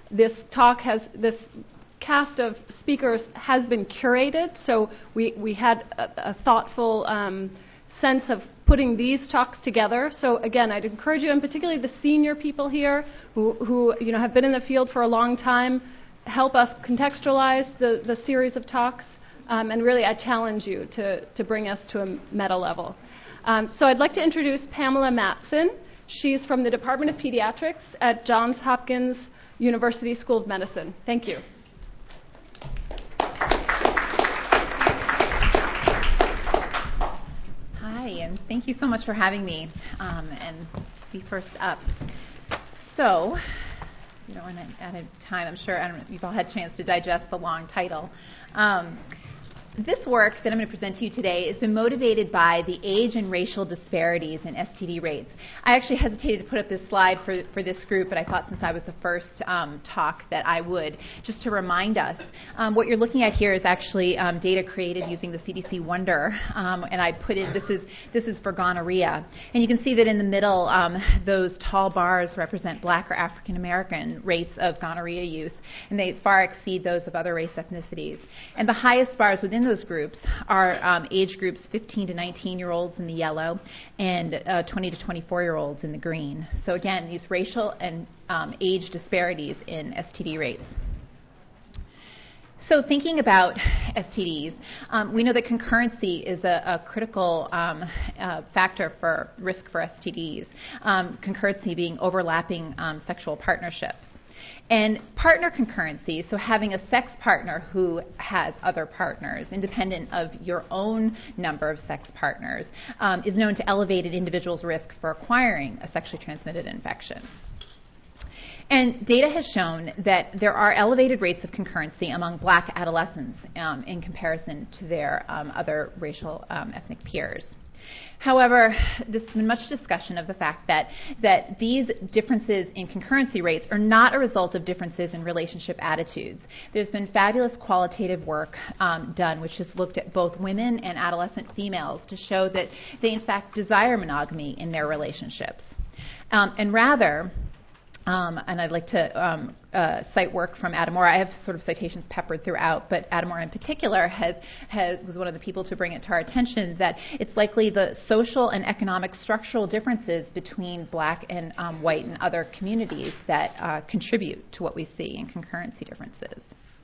this cast of speakers has been curated, so we had a thoughtful sense of putting these talks together. So again, I'd encourage you, and particularly the senior people here who have been in the field for a long time, help us contextualize the series of talks, and really I challenge you to bring us to a meta level. So I'd like to introduce Pamela Matson. She's from the Department of Pediatrics at Johns Hopkins University School of Medicine. Thank you. Hi, and thank you so much for having me and to be first up. So, you don't want to add time. I'm sure you've all had a chance to digest the long title. This work that I'm going to present to you today has been motivated by the age and racial disparities in STD rates. I actually hesitated to put up this slide for this group, but I thought since I was the first talk that I would, just to remind us. What you're looking at here is actually data created using the CDC Wonder, and I put in, this is for gonorrhea. And you can see that in the middle, those tall bars represent Black or African American rates of gonorrhea use, and they far exceed those of other race ethnicities. And the highest bars within those groups are age groups 15 to 19-year-olds in the yellow and 20 to 24-year-olds in the green. So again, these racial and age disparities in STD rates. So thinking about STDs, we know that concurrency is a critical factor for risk for STDs, concurrency being overlapping sexual partnerships. And partner concurrency, so having a sex partner who has other partners, independent of your own number of sex partners, is known to elevate an individual's risk for acquiring a sexually transmitted infection. And data has shown that there are elevated rates of concurrency among Black adolescents in comparison to their other racial ethnic peers. However, there's been much discussion of the fact that these differences in concurrency rates are not a result of differences in relationship attitudes. There's been fabulous qualitative work done which has looked at both women and adolescent females to show that they in fact desire monogamy in their relationships. And rather, and I'd like to cite work from Adamora. I have sort of citations peppered throughout, but Adamora in particular was one of the people to bring it to our attention that it's likely the social and economic structural differences between Black and white and other communities that contribute to what we see in concurrency differences.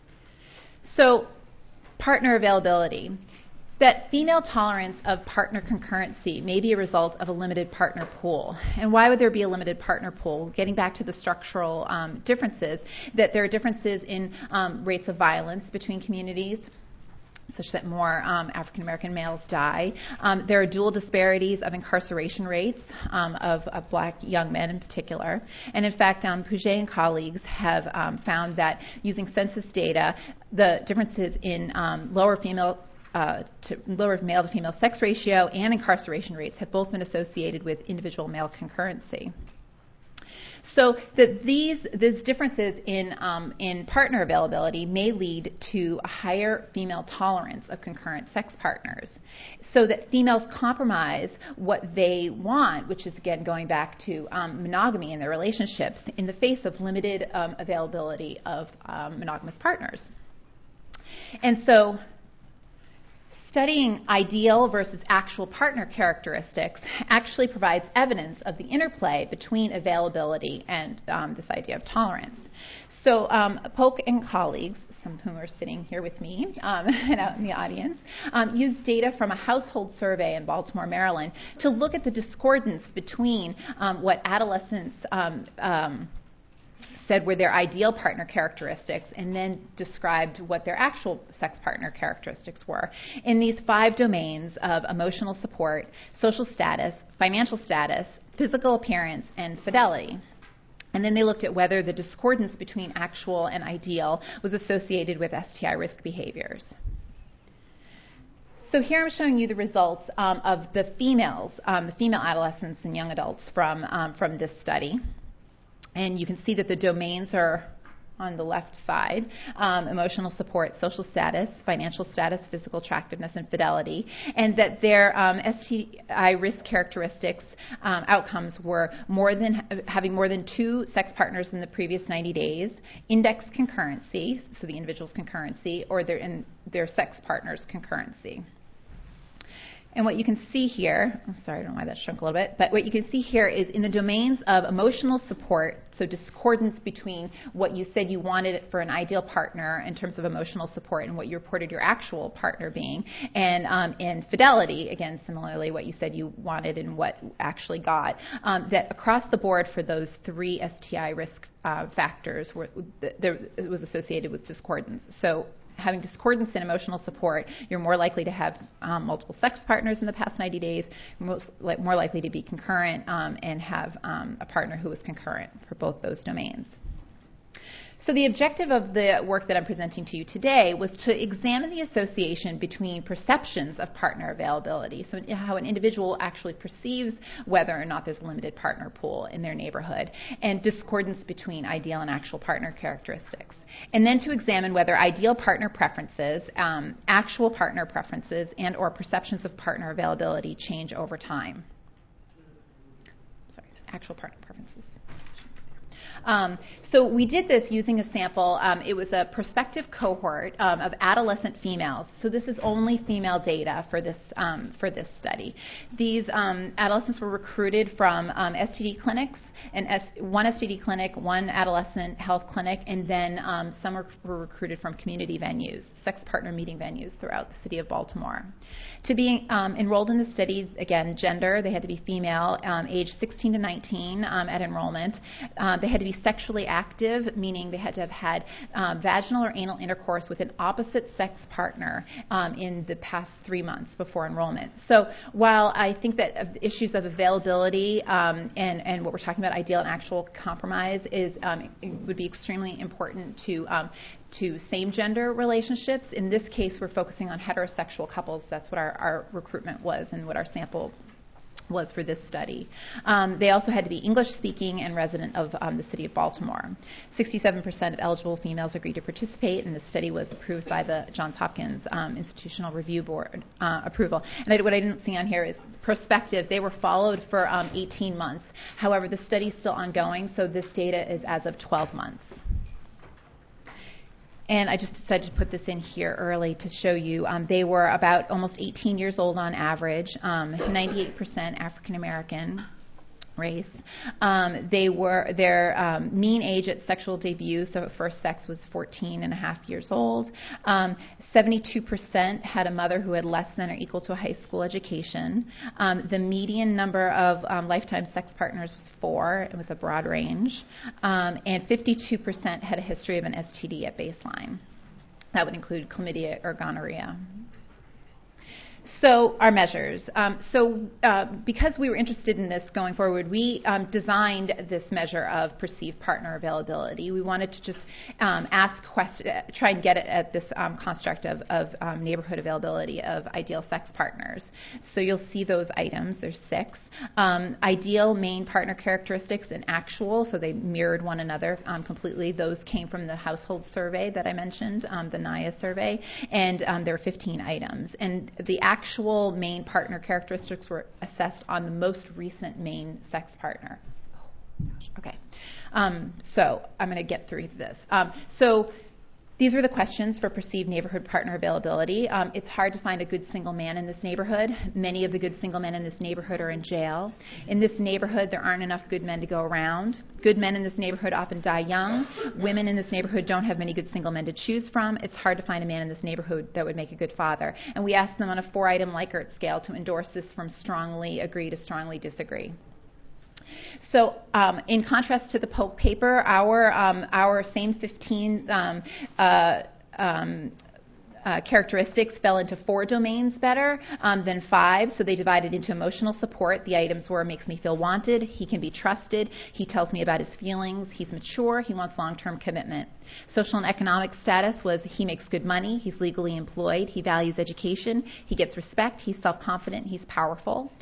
So, partner availability. That female tolerance of partner concurrency may be a result of a limited partner pool. And why would there be a limited partner pool? Getting back to the structural differences, that there are differences in rates of violence between communities, such that more African American males die. There are dual disparities of incarceration rates of Black young men in particular. And in fact, Pouget and colleagues have found that using census data, the differences in lower male to female sex ratio and incarceration rates have both been associated with individual male concurrency. So that these differences in partner availability may lead to a higher female tolerance of concurrent sex partners, so that females compromise what they want, which is again going back to monogamy in their relationships, in the face of limited availability of monogamous partners. And so, studying ideal versus actual partner characteristics actually provides evidence of the interplay between availability and this idea of tolerance. So Polk and colleagues, some of whom are sitting here with me and out in the audience, used data from a household survey in Baltimore, Maryland, to look at the discordance between what adolescents said were their ideal partner characteristics and then described what their actual sex partner characteristics were in these 5 domains of emotional support, social status, financial status, physical appearance, and fidelity. And then they looked at whether the discordance between actual and ideal was associated with STI risk behaviors. So here I'm showing you the results of the female adolescents and young adults from this study. And you can see that the domains are on the left side, emotional support, social status, financial status, physical attractiveness, and fidelity, and that their STI risk characteristics outcomes were having more than 2 sex partners in the previous 90 days, index concurrency, so the individual's concurrency, or their sex partner's concurrency. And what you can see here, I'm sorry, I don't know why that shrunk a little bit, but what you can see here is in the domains of emotional support, so discordance between what you said you wanted for an ideal partner in terms of emotional support and what you reported your actual partner being, and in fidelity, again, similarly, what you said you wanted and what actually got, that across the board for those 3 STI risk factors it was associated with discordance. So having discordance in emotional support, you're more likely to have multiple sex partners in the past 90 days, more likely to be concurrent, and have a partner who is concurrent for both those domains. So the objective of the work that I'm presenting to you today was to examine the association between perceptions of partner availability, so how an individual actually perceives whether or not there's a limited partner pool in their neighborhood, and discordance between ideal and actual partner characteristics. And then to examine whether ideal partner preferences, actual partner preferences, and or perceptions of partner availability change over time. Sorry, actual partner preferences. So we did this using a sample. It was a prospective cohort of adolescent females. So this is only female data for this study. These adolescents were recruited from STD clinics, and one STD clinic, one adolescent health clinic, and then some were recruited from community venues, sex partner meeting venues throughout the city of Baltimore. To be enrolled in the study, again, gender, they had to be female, age 16 to 19 at enrollment. They had to be sexually active, meaning they had to have had vaginal or anal intercourse with an opposite sex partner in the past 3 months before enrollment. So while I think that issues of availability and what we're talking about, ideal and actual compromise, would be extremely important to same-gender relationships. In this case, we're focusing on heterosexual couples. That's what our recruitment was and what our sample was for this study. They also had to be English-speaking and resident of the city of Baltimore. 67% of eligible females agreed to participate, and the study was approved by the Johns Hopkins Institutional Review Board approval. And what I didn't see on here is prospective. They were followed for 18 months. However, the study is still ongoing, so this data is as of 12 months. And I just decided to put this in here early to show you. They were about almost 18 years old on average, 98% African American race. Their mean age at sexual debut, so at first sex, was 14 and a half years old. 72% had a mother who had less than or equal to a high school education. The median number of lifetime sex partners was 4, with a broad range. And 52% had a history of an STD at baseline. That would include chlamydia or gonorrhea. So our measures. Because we were interested in this going forward, we designed this measure of perceived partner availability. We wanted to just ask questions, try and get at this construct of neighborhood availability of ideal sex partners. So you'll see those items. There's 6. Ideal main partner characteristics and actual, so they mirrored one another completely. Those came from the household survey that I mentioned, the NIA survey, and there were 15 items. And the actual main partner characteristics were assessed on the most recent main sex partner. Okay. So I'm going to get through this. So these were the questions for perceived neighborhood partner availability. It's hard to find a good single man in this neighborhood. Many of the good single men in this neighborhood are in jail. In this neighborhood, there aren't enough good men to go around. Good men in this neighborhood often die young. Women in this neighborhood don't have many good single men to choose from. It's hard to find a man in this neighborhood that would make a good father. And we asked them on a 4-item Likert scale to endorse this from strongly agree to strongly disagree. So in contrast to the Polk paper, our same 15 characteristics fell into 4 domains better than 5. So they divided into emotional support. The items were: makes me feel wanted, he can be trusted, he tells me about his feelings, he's mature, he wants long-term commitment. Social and economic status was: he makes good money, he's legally employed, he values education, he gets respect, he's self-confident, he's powerful.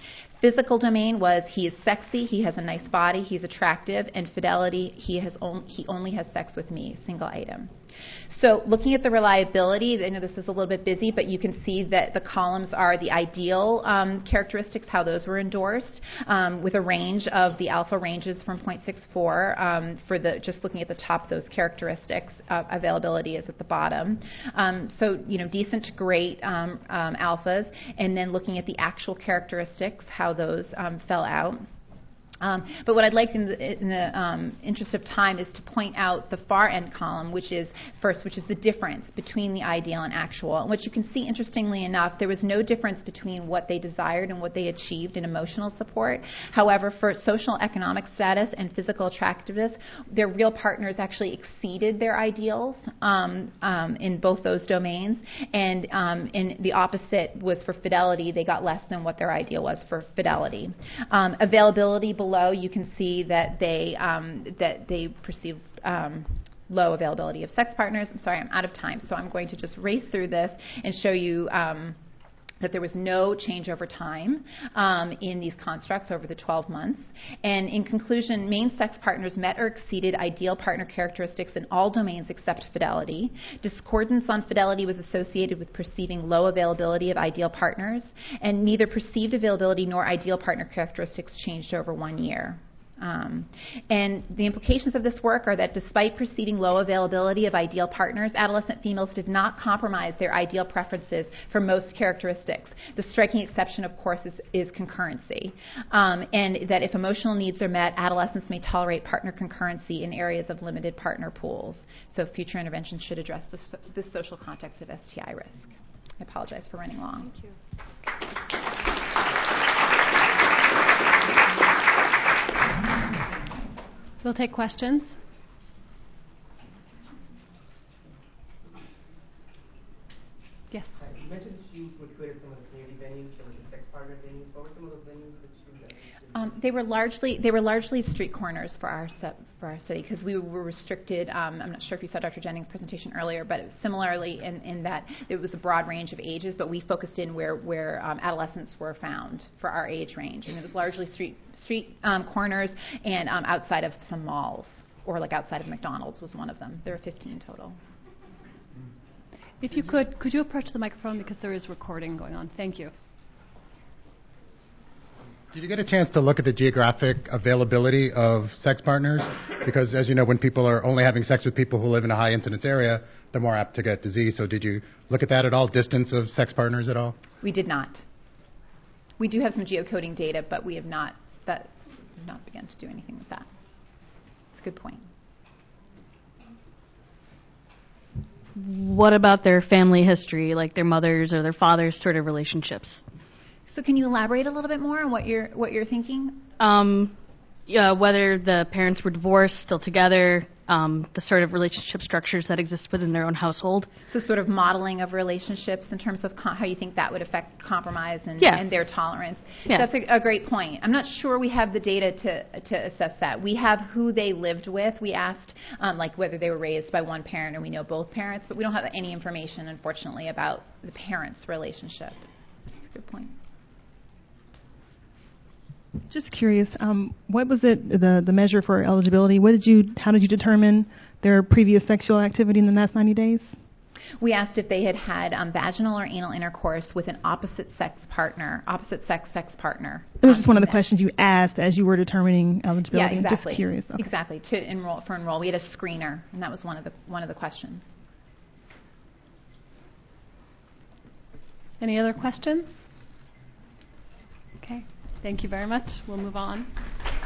Physical domain was he is sexy, he has a nice body, he's attractive, and fidelity, he only has sex with me, single item. So looking at the reliability, I know this is a little bit busy, but you can see that the columns are the ideal characteristics, how those were endorsed, with a range of the alpha ranges from 0.64 for just looking at the top, those characteristics. Availability is at the bottom. So, decent to great alphas, and then looking at the actual characteristics, how those fell out. But what I'd like in the interest of time is to point out the far end column, which is the difference between the ideal and actual. And what you can see, interestingly enough, there was no difference between what they desired and what they achieved in emotional support. However, for social economic status and physical attractiveness, their real partners actually exceeded their ideals in both those domains. And in the opposite was for fidelity. They got less than what their ideal was for fidelity. Availability below, you can see that they perceive low availability of sex partners. I'm sorry, I'm out of time, so I'm going to just race through this and show you that there was no change over time in these constructs over the 12 months. And in conclusion, main sex partners met or exceeded ideal partner characteristics in all domains except fidelity. Discordance on fidelity was associated with perceiving low availability of ideal partners, and neither perceived availability nor ideal partner characteristics changed over 1 year. And the implications of this work are that despite perceiving low availability of ideal partners, adolescent females did not compromise their ideal preferences for most characteristics. The striking exception, of course, is concurrency. And that if emotional needs are met, adolescents may tolerate partner concurrency in areas of limited partner pools. So future interventions should address the social context of STI risk. I apologize for running long. Thank you. We'll take questions. Yes. You mentioned you recruited some of the community venues, some of the sex partner venues. What were some of those venues that you? They were largely street corners for our city because we were restricted. I'm not sure if you saw Dr. Jennings' presentation earlier, but similarly in that it was a broad range of ages, but we focused in where adolescents were found for our age range, and it was largely street corners and outside of some malls, or like outside of McDonald's was one of them. There were 15 total. If you could you approach the microphone because there is recording going on? Thank you. Did you get a chance to look at the geographic availability of sex partners? Because as you know, when people are only having sex with people who live in a high incidence area, they're more apt to get disease. So did you look at that at all, distance of sex partners at all? We did not. We do have some geocoding data, but we have not begun to do anything with that. It's a good point. What about their family history, like their mothers or their fathers sort of relationships? So can you elaborate a little bit more on what you're thinking? Whether the parents were divorced, still together, the sort of relationship structures that exist within their own household. So sort of modeling of relationships in terms of how you think that would affect compromise and their tolerance. Yeah. That's a great point. I'm not sure we have the data to assess that. We have who they lived with. We asked like whether they were raised by one parent or we know both parents, but we don't have any information, unfortunately, about the parents' relationship. That's a good point. Just curious, what was it, the measure for eligibility? How did you determine their previous sexual activity in the last 90 days? We asked if they had vaginal or anal intercourse with an opposite sex partner. It was just one of the questions you asked as you were determining eligibility. Yeah, exactly. I'm just curious. Okay. Exactly. To enroll, we had a screener, and that was one of the questions. Any other questions? Okay. Thank you very much. We'll move on.